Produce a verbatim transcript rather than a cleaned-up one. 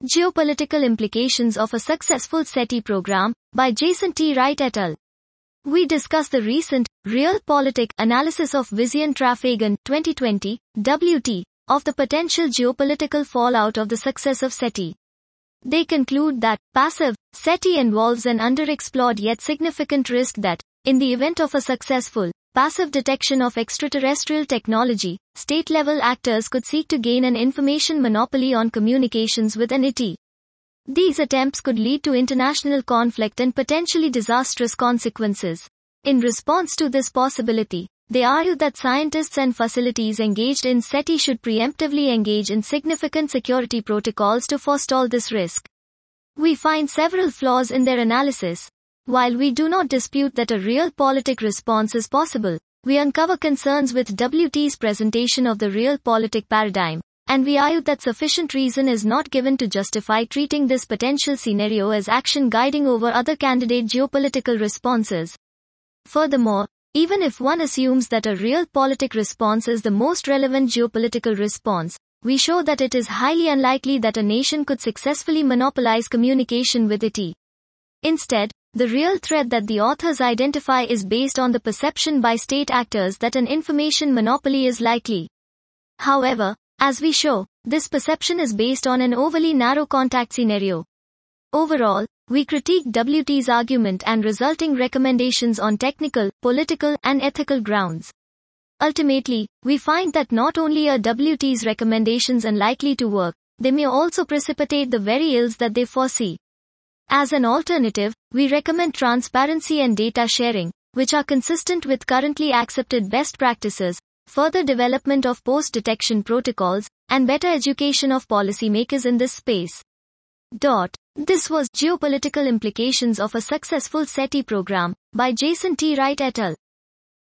Geopolitical Implications of a Successful SETI Program, by Jason T. Wright et al. We discuss the recent, Realpolitik analysis of Vizion Traffagan, twenty twenty, W T, of the potential geopolitical fallout of the success of SETI. They conclude that, passive, SETI involves an underexplored yet significant risk that, in the event of a successful, passive detection of extraterrestrial technology, state-level actors could seek to gain an information monopoly on communications with an I T. These attempts could lead to international conflict and potentially disastrous consequences. In response to this possibility, they argue that scientists and facilities engaged in SETI should preemptively engage in significant security protocols to forestall this risk. We find several flaws in their analysis. While we do not dispute that a realpolitik response is possible, we uncover concerns with W T's presentation of the realpolitik paradigm, and we argue that sufficient reason is not given to justify treating this potential scenario as action guiding over other candidate geopolitical responses. Furthermore, even if one assumes that a realpolitik response is the most relevant geopolitical response, we show that it is highly unlikely that a nation could successfully monopolize communication with I T. Instead, the real threat that the authors identify is based on the perception by state actors that an information monopoly is likely. However, as we show, this perception is based on an overly narrow contact scenario. Overall, we critique W T's argument and resulting recommendations on technical, political, and ethical grounds. Ultimately, we find that not only are W T's recommendations unlikely to work, they may also precipitate the very ills that they foresee. As an alternative, we recommend transparency and data sharing, which are consistent with currently accepted best practices, further development of post-detection protocols, and better education of policymakers in this space. Dot. This was Geopolitical Implications of a Successful SETI Program, by Jason T. Wright et al.